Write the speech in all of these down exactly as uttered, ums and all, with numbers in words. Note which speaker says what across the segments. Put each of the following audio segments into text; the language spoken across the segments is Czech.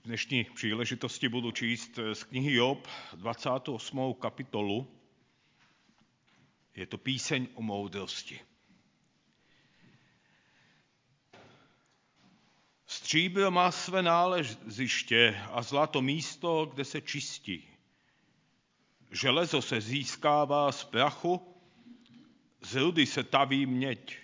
Speaker 1: dnešní příležitosti budu číst z knihy Job dvacátou osmou kapitolu. Je to píseň o moudrosti. Stříbro má své náleziště a zlato místo, kde se čistí. Železo se získává z prachu, z rudy se taví měď.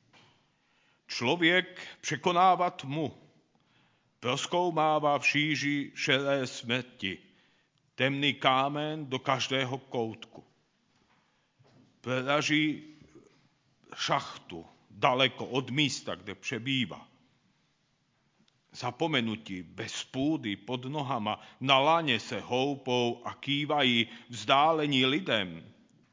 Speaker 1: Člověk překonává tmu, prozkoumává v šíži šeré smrti, temný kámen do každého koutku. Proraží šachtu daleko od místa, kde přebývá. Zapomenutí bez půdy pod nohama na laně se houpou a kývají vzdálení lidem.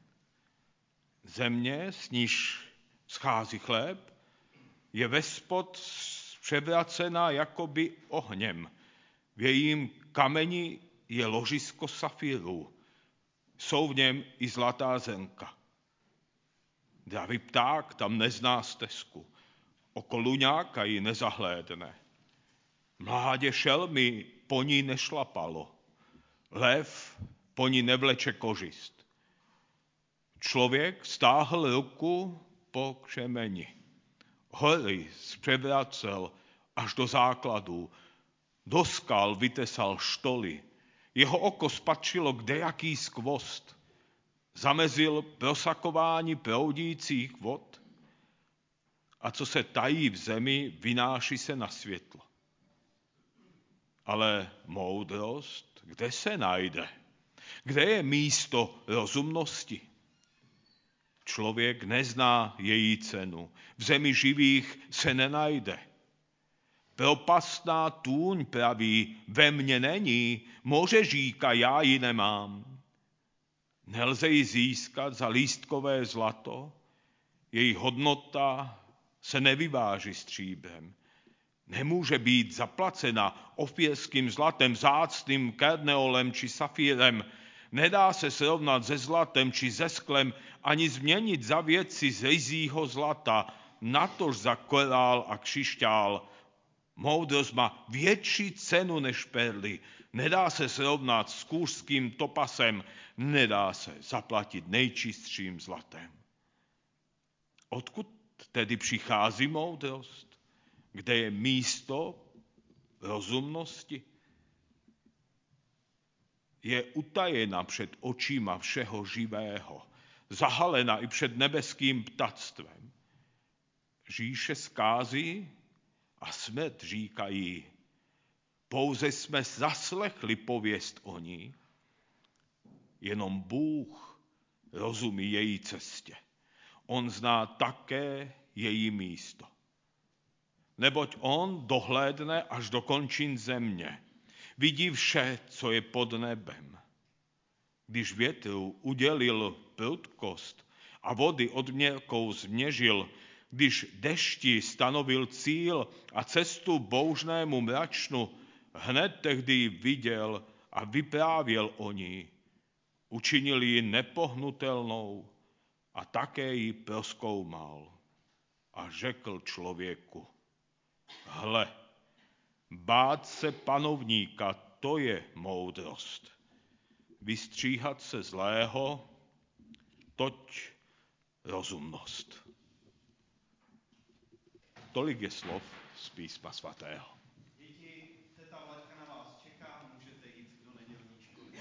Speaker 1: Země, s níž schází chléb, je vespod převracena jakoby ohněm. V jejím kameni je ložisko safírů. Jsou v něm i zlatá zrnka. Dravý pták tam nezná stezku. Oko luňáka ji nezahlédne. Mládě šelmy po ní nešlapalo. Lev po ní nevleče kořist. Člověk stáhl ruku po křemeni. Hory zpřevracel až do základů. Do skal vytesal štoly. Jeho oko spatřilo kdejaký skvost. Zamezil prosakování proudících vod. A co se tají v zemi, vynáší se na světlo. Ale moudrost, kde se najde? Kde je místo rozumnosti? Člověk nezná její cenu. V zemi živých se nenajde. Propastná tůň praví, ve mně není, moře říká, já ji nemám. Nelze ji získat za lístkové zlato, její hodnota se nevyváží stříbrem. Nemůže být zaplacena ofírským zlatem, vzácným karneolem či safírem. Nedá se srovnat se zlatem či se sklem, ani změnit za věci z ryzího zlata, natož za korál a křišťál. Moudrost má větší cenu než perly. Nedá se srovnat s kůřským topasem, nedá se zaplatit nejčistším zlatem. Odkud tedy přichází moudrost? Kde je místo rozumnosti? Je utajena před očima všeho živého, zahalena i před nebeským ptactvem. Říše zkází a smrt říkají, pouze jsme zaslechli pověst o ní, jenom Bůh rozumí její cestě. On zná také její místo. Neboť on dohlédne až do končin země. Vidí vše, co je pod nebem. Když větru udělil prudkost a vody odměrkou změřil, když dešti stanovil cíl a cestu bouřnému mračnu, hned tehdy ji viděl a vyprávěl o ní. Učinil ji nepohnutelnou a také ji prozkoumal. A řekl člověku, hle, bát se panovníka, to je moudrost. Vystříhat se zlého, toť rozumnost. Tolik je slov z písma svatého.
Speaker 2: Děti, teta Vlaďka na vás čeká, můžete jít do nedělní školy.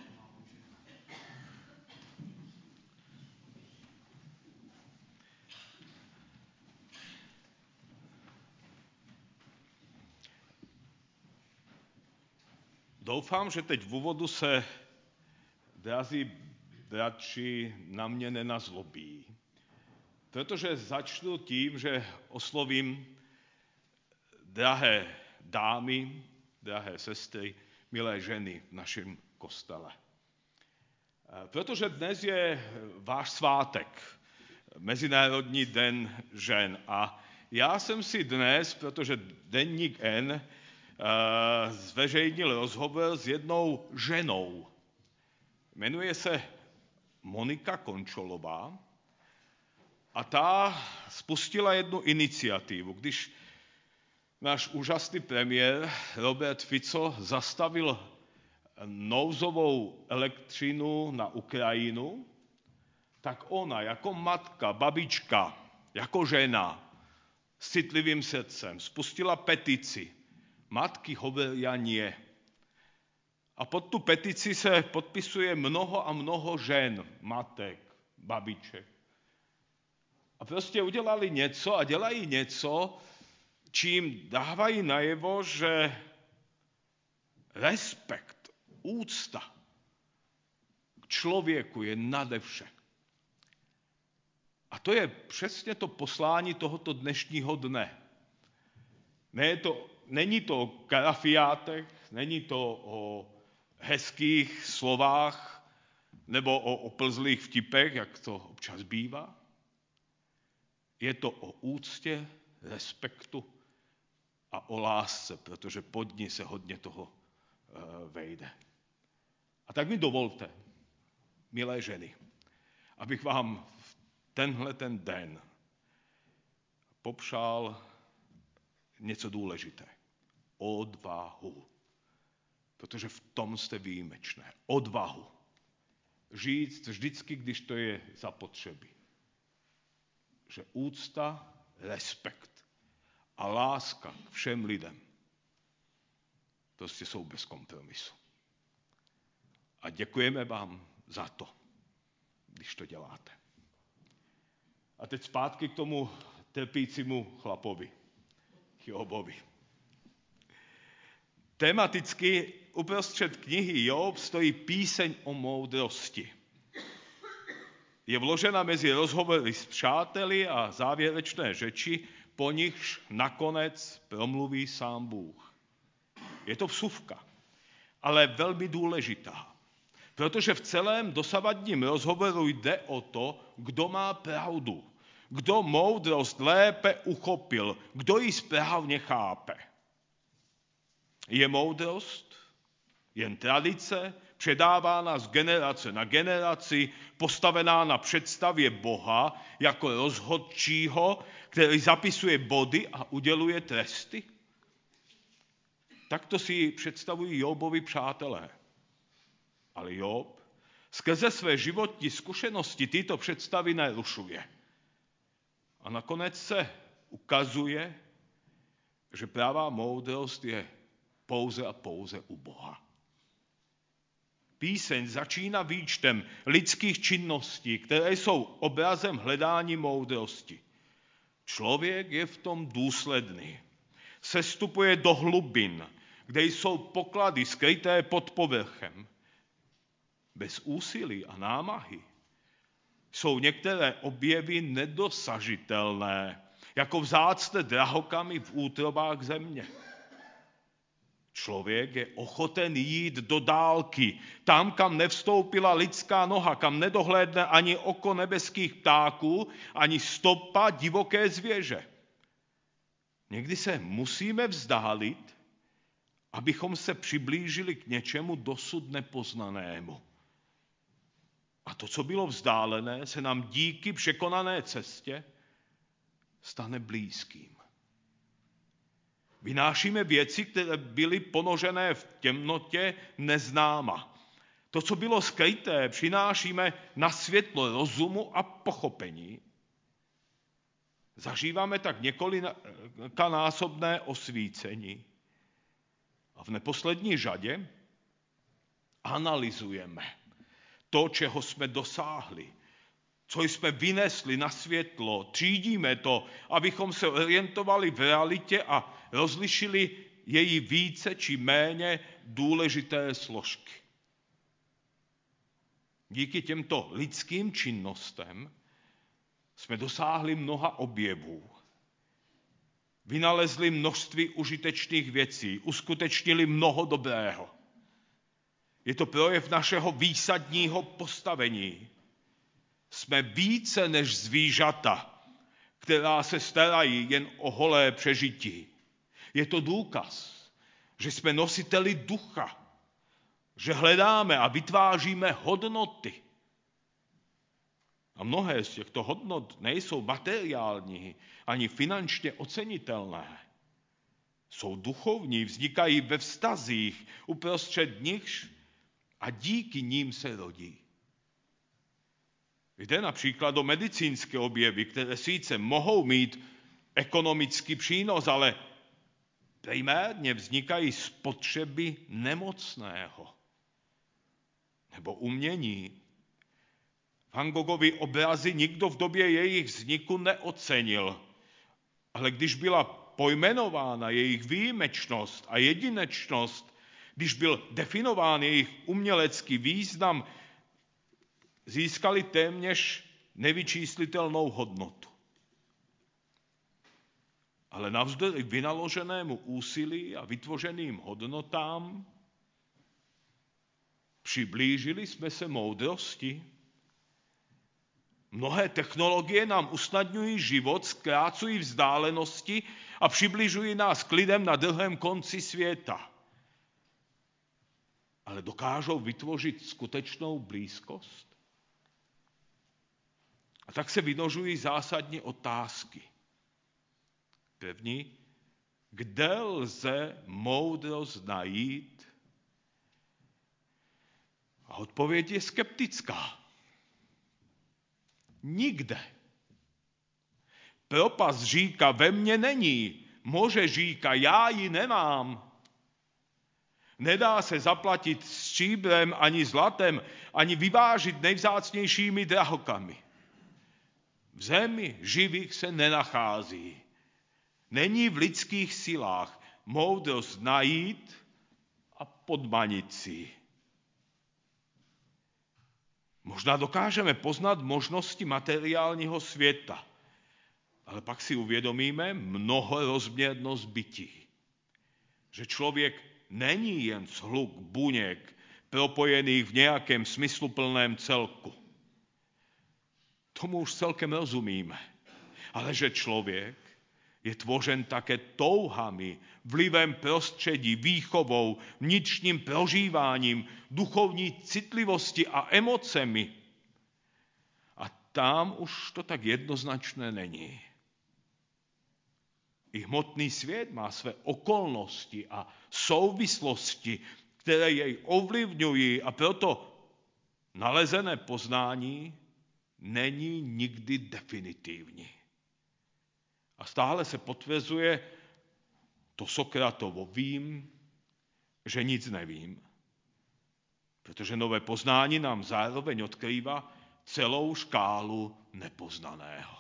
Speaker 1: Doufám, že teď v úvodu se, drazí bratři, na mě nenazlobí. Protože začnu tím, že oslovím drahé dámy, drahé sestry, milé ženy v našem kostele. Protože dnes je váš svátek, Mezinárodní den žen. A já jsem si dnes, protože deník N zveřejnil rozhovor s jednou ženou. Jmenuje se Monika Končolová a ta spustila jednu iniciativu. Když náš úžasný premiér Robert Fico zastavil nouzovou elektřinu na Ukrajinu, tak ona jako matka, babička, jako žena s citlivým srdcem spustila petici Matky hovoria nie. A pod tu petici se podpisuje mnoho a mnoho žen, matek, babiček. A prostě udělali něco a dělají něco, čím dávají najevo, že respekt, úcta k člověku je nade vše. A to je přesně to poslání tohoto dnešního dne. Ne je to, není to o karafiátech, není to o hezkých slovách nebo o oplzlých vtipech, jak to občas bývá. Je to o úctě, respektu a o lásce, protože pod ní se hodně toho vejde. A tak mi dovolte, milé ženy, abych vám v tenhle ten den popřál něco důležité. Odvahu. Protože v tom jste výjimečné. Odvahu. Říct vždycky, když to je zapotřebí. Že úcta, respekt a láska k všem lidem prostě jsou bez kompromisu. A děkujeme vám za to, když to děláte. A teď zpátky k tomu trpícímu chlapovi, Jobovi. Tematicky uprostřed knihy Job stojí píseň o moudrosti. Je vložena mezi rozhovory s přáteli a závěrečné řeči, po nichž nakonec promluví sám Bůh. Je to vsuvka, ale velmi důležitá, protože v celém dosavadním rozhovoru jde o to, kdo má pravdu, kdo moudrost lépe uchopil, kdo ji správně chápe. Je moudrost jen tradice, předávána z generace na generaci, postavená na představě Boha jako rozhodčího, který zapisuje body a uděluje tresty? Takto si představují Jobovi přátelé. Ale Job skrze své životní zkušenosti tyto představy nerušuje. A nakonec se ukazuje, že pravá moudrost je pouze a pouze u Boha. Píseň začíná výčtem lidských činností, které jsou obrazem hledání moudrosti. Člověk je v tom důsledný. Sestupuje do hlubin, kde jsou poklady skryté pod povrchem. Bez úsilí a námahy jsou některé objevy nedosažitelné, jako vzácné drahokamy v útrobách země. Člověk je ochoten jít do dálky, tam, kam nevstoupila lidská noha, kam nedohlédne ani oko nebeských ptáků, ani stopa divoké zvěře. Někdy se musíme vzdálit, abychom se přiblížili k něčemu dosud nepoznanému. A to, co bylo vzdálené, se nám díky překonané cestě stane blízkým. Vynášíme věci, které byly ponořené v temnotě neznáma. To, co bylo skryté, přinášíme na světlo rozumu a pochopení. Zažíváme tak několikanásobné osvícení. A v neposlední řadě analyzujeme to, čeho jsme dosáhli, co jsme vynesli na světlo, třídíme to, abychom se orientovali v realitě a rozlišili její více či méně důležité složky. Díky těmto lidským činnostem jsme dosáhli mnoha objevů. Vynalezli množství užitečných věcí, uskutečnili mnoho dobrého. Je to projev našeho výsadního postavení. Jsme více než zvířata, která se starají jen o holé přežití. Je to důkaz, že jsme nositeli ducha, že hledáme a vytváříme hodnoty. A mnohé z těchto hodnot nejsou materiální ani finančně ocenitelné. Jsou duchovní, vznikají ve vztazích, uprostřed nichž a díky ním se rodí. Jde například o medicínské objevy, které sice mohou mít ekonomický přínos, ale primárně vznikají z potřeby nemocného. Nebo umění. Van Gogovy obrazy nikdo v době jejich vzniku neocenil, ale když byla pojmenována jejich výjimečnost a jedinečnost, když byl definován jejich umělecký význam, získali téměř nevyčíslitelnou hodnotu. Ale navzdory vynaloženému úsilí a vytvořeným hodnotám přiblížili jsme se moudrosti. Mnohé technologie nám usnadňují život, zkrácují vzdálenosti a přibližují nás k lidem na druhém konci světa. Ale dokážou vytvořit skutečnou blízkost? A tak se vynožují zásadní otázky. První, kde lze moudrost najít? A odpověď je skeptická. Nikde. Propast říká, ve mně není. Moře říká, já ji nemám. Nedá se zaplatit stříbrem ani zlatem, ani vyvážit nejvzácnějšími drahokamy. V zemi živých se nenachází. Není v lidských silách moudrost najít a podmanit si. Možná dokážeme poznat možnosti materiálního světa, ale pak si uvědomíme mnohorozměrnost bytí. Že člověk není jen shluk buněk propojených v nějakém smysluplném celku. Tomu už celkem rozumíme. Ale že člověk je tvořen také touhami, vlivem prostředí, výchovou, vnitřním prožíváním, duchovní citlivosti a emocemi. A tam už to tak jednoznačné není. I hmotný svět má své okolnosti a souvislosti, které jej ovlivňují, a proto nalezené poznání není nikdy definitivní. A stále se potvrzuje to Sokratovo vím, že nic nevím. Protože nové poznání nám zároveň odkrývá celou škálu nepoznaného.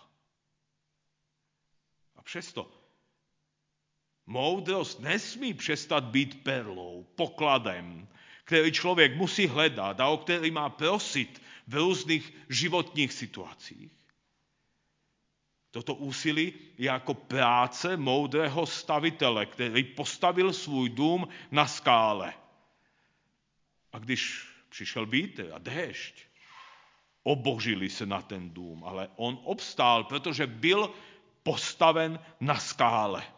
Speaker 1: A přesto moudrost nesmí přestat být perlou, pokladem, který člověk musí hledat a o který má prosit v různých životních situacích. Toto úsilí je jako práce moudrého stavitele, který postavil svůj dům na skále. A když přišel vítr a déšť, obořili se na ten dům, ale on obstál, protože byl postaven na skále.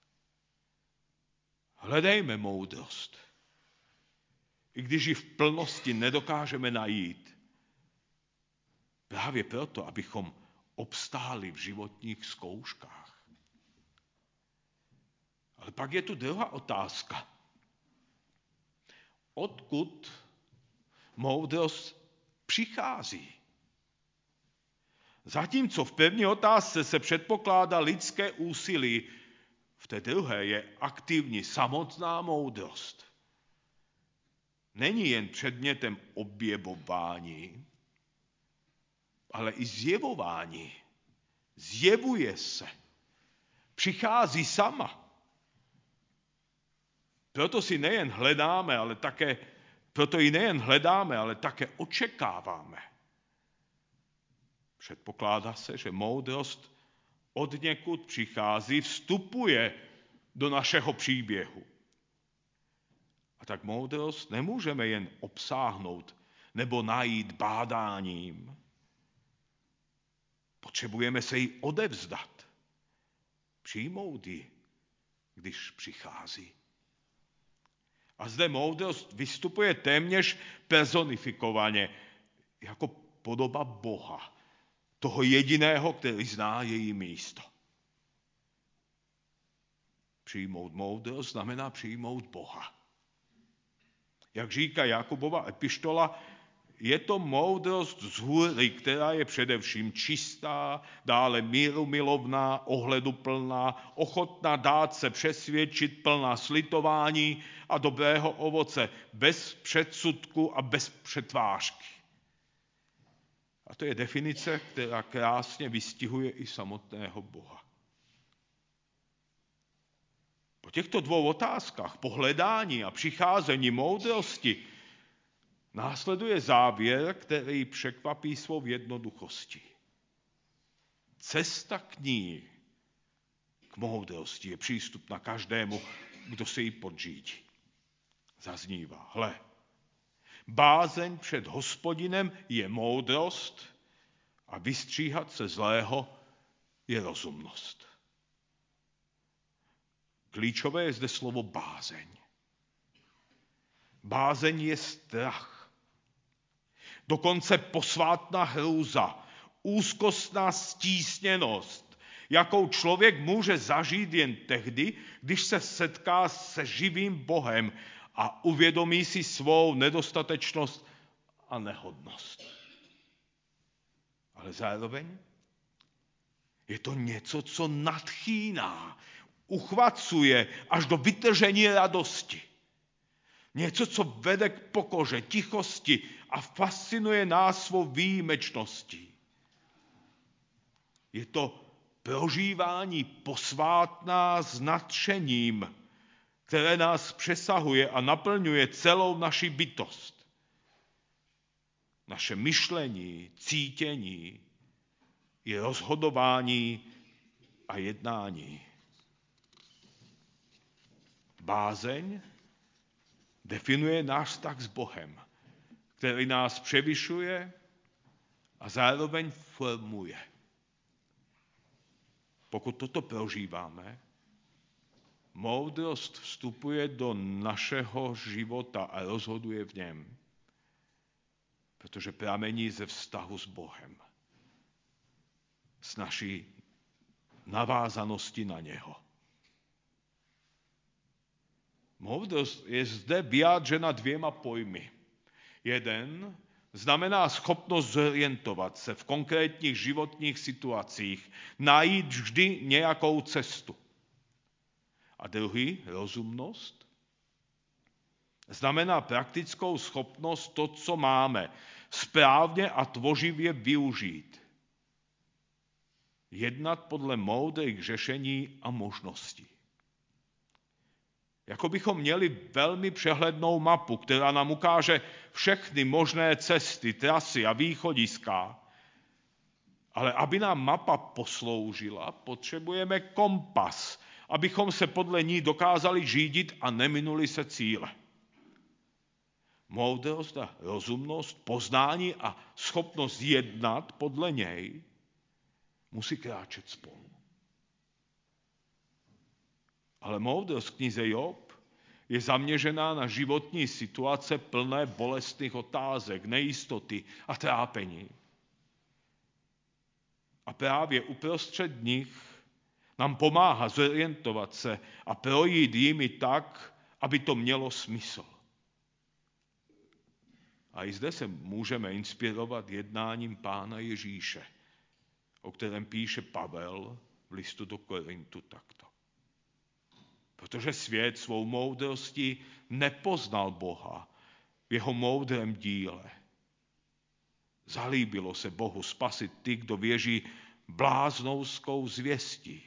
Speaker 1: Hledejme moudrost, i když ji v plnosti nedokážeme najít. Právě proto, abychom obstáli v životních zkouškách. Ale pak je tu druhá otázka. Odkud moudrost přichází? Zatímco v první otázce se předpokládá lidské úsilí, v té druhé je aktivní samotná moudrost. Není jen předmětem objevování, ale i zjevování. Zjevuje se. Přichází sama. Proto si nejen hledáme, ale také, proto ji nejen hledáme, ale také očekáváme. Předpokládá se, že moudrost od někud přichází, vstupuje do našeho příběhu. A tak moudrost nemůžeme jen obsáhnout nebo najít bádáním. Potřebujeme se jí odevzdat. Přijmout ji, když přichází. A zde moudrost vystupuje téměř personifikovaně, jako podoba Boha, toho jediného, který zná její místo. Přijmout moudrost znamená přijmout Boha. Jak říká Jakubova epištola, je to moudrost z hůry, která je především čistá, dále mírumilovná, ohleduplná, ochotná dát se přesvědčit, plná slitování a dobrého ovoce, bez předsudku a bez přetvářky. A to je definice, která krásně vystihuje i samotného Boha. Po těchto dvou otázkách, po hledání a přicházení moudrosti, následuje závěr, který překvapí svou jednoduchostí. Cesta k ní, k moudrosti, je přístupná každému, kdo se jí podřídí. Zaznívá, hle, bázeň před Hospodinem je moudrost a vystříhat se zlého je rozumnost. Klíčové je zde slovo bázeň. Bázeň je strach. Dokonce posvátná hrůza, úzkostná stísněnost, jakou člověk může zažít jen tehdy, když se setká se živým Bohem a uvědomí si svou nedostatečnost a nehodnost. Ale zároveň je to něco, co nadchýná, uchvacuje až do vytržení radosti. Něco, co vede k pokoře, tichosti a fascinuje nás svou výjimečností. Je to prožívání posvátná s nadšením, které nás přesahuje a naplňuje celou naši bytost. Naše myšlení, cítění i rozhodování a jednání. Bázeň definuje náš vztah s Bohem, který nás převyšuje a zároveň formuje. Pokud toto prožíváme, moudrost vstupuje do našeho života a rozhoduje v něm, protože pramení ze vztahu s Bohem, s naší navázaností na něho. Moudrost je zde vyjádřena dvěma pojmy. Jeden znamená schopnost zorientovat se v konkrétních životních situacích, najít vždy nějakou cestu. A druhý, rozumnost, znamená praktickou schopnost to, co máme, správně a tvořivě využít. Jednat podle moudrých řešení a možností. Jako bychom měli velmi přehlednou mapu, která nám ukáže všechny možné cesty, trasy a východiska. Ale aby nám mapa posloužila, potřebujeme kompas, abychom se podle ní dokázali řídit a neminuli se cíle. Moudrost a rozumnost, poznání a schopnost jednat podle něj musí kráčet spolu. Ale moudrost v knize Job je zaměřená na životní situace plné bolestných otázek, nejistoty a trápení. A právě uprostřed nich nám pomáhá zorientovat se a projít jimi tak, aby to mělo smysl. A i zde se můžeme inspirovat jednáním Pána Ježíše, o kterém píše Pavel v listu do Korintu takto. Protože svět svou moudrostí nepoznal Boha v jeho moudrém díle. Zalíbilo se Bohu spasit ty, kdo věří bláznovskou zvěstí.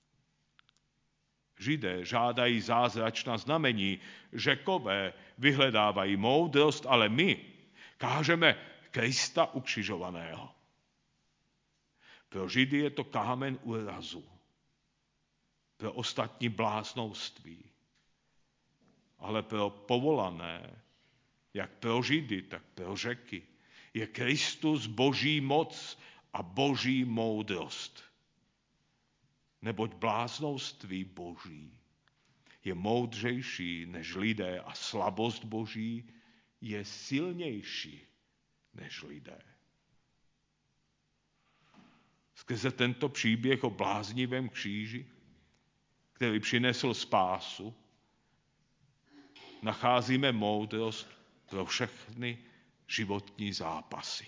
Speaker 1: Židé žádají zázračná znamení, Řekové vyhledávají moudrost, ale my kážeme Krista ukřižovaného. Pro Židy je to kámen úrazu, pro ostatní bláznoství, ale pro povolané, jak pro Židy, tak pro Řeky, je Kristus boží moc a boží moudrost. Neboť bláznoství boží je moudřejší než lidé a slabost boží je silnější než lidé. Skrze tento příběh o bláznivém kříži, který přinesl spásu, nacházíme moudrost pro všechny životní zápasy.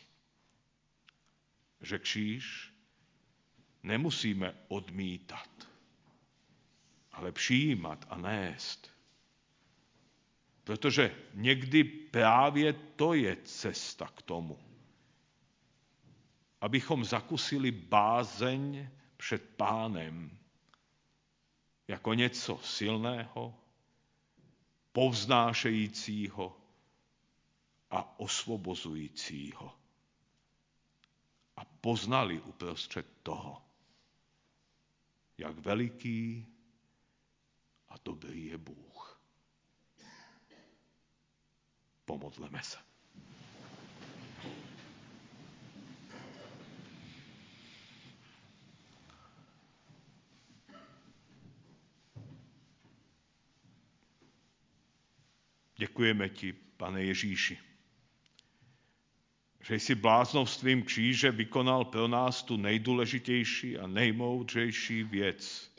Speaker 1: Že kříž nemusíme odmítat, ale přijímat a nést. Protože někdy právě to je cesta k tomu, abychom zakusili bázeň před Pánem jako něco silného, povznášejícího a osvobozujícího. A poznali uprostřed toho, jak veliký a dobrý je Bůh. Pomodleme se. Děkujeme ti, Pane Ježíši, že jsi bláznovstvím kříže vykonal pro nás tu nejdůležitější a nejmoudřejší věc.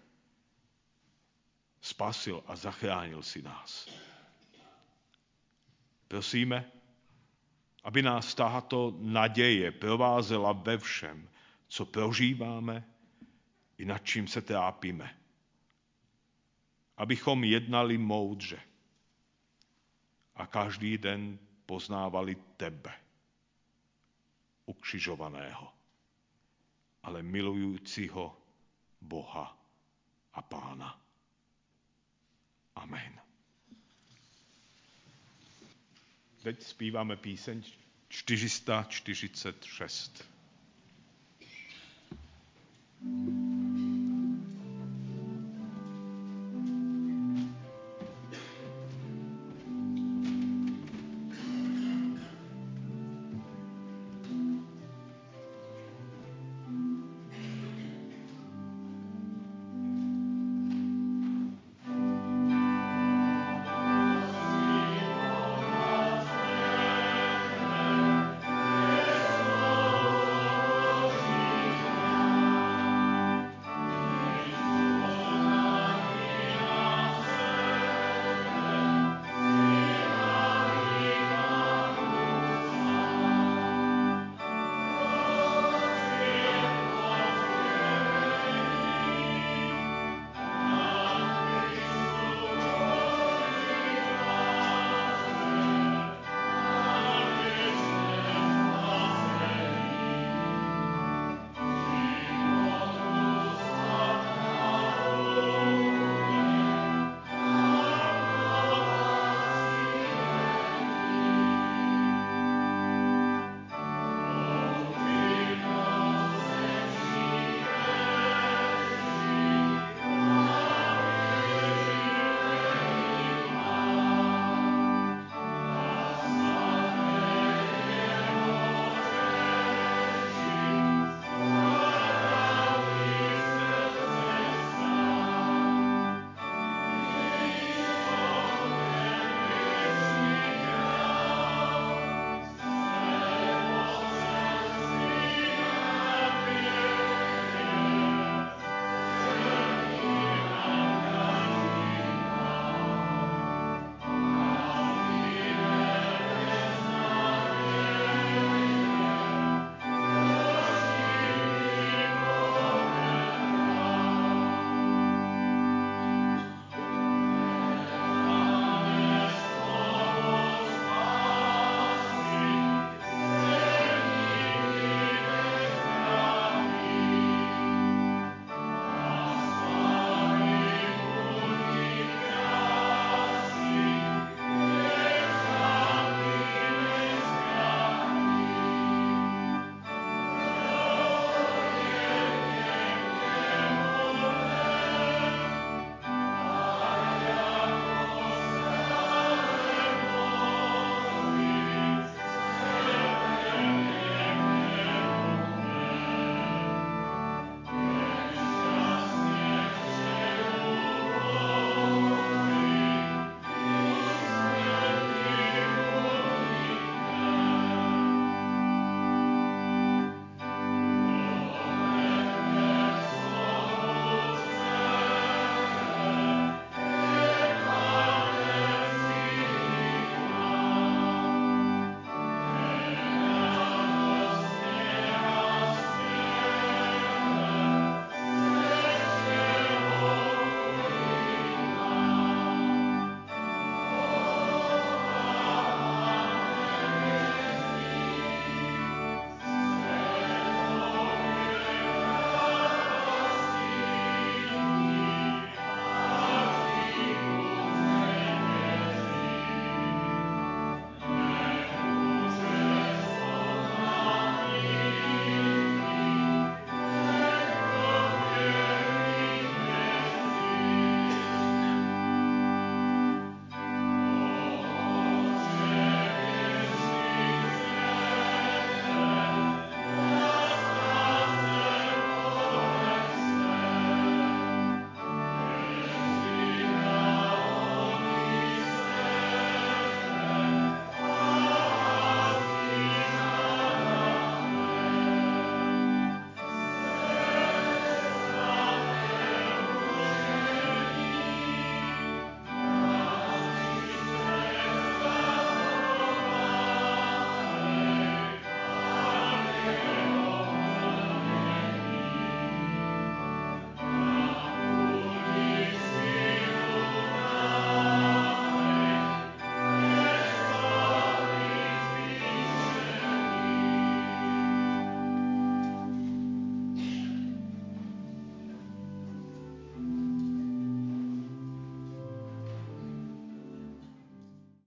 Speaker 1: Spasil a zachránil si nás. Prosíme, aby nás tato naděje provázela ve všem, co prožíváme i nad čím se trápíme. Abychom jednali moudře a každý den poznávali tebe, ukřižovaného, ale milujícího Boha a Pána. Amen. Teď zpíváme píseň čtyři sta čtyřicet šest.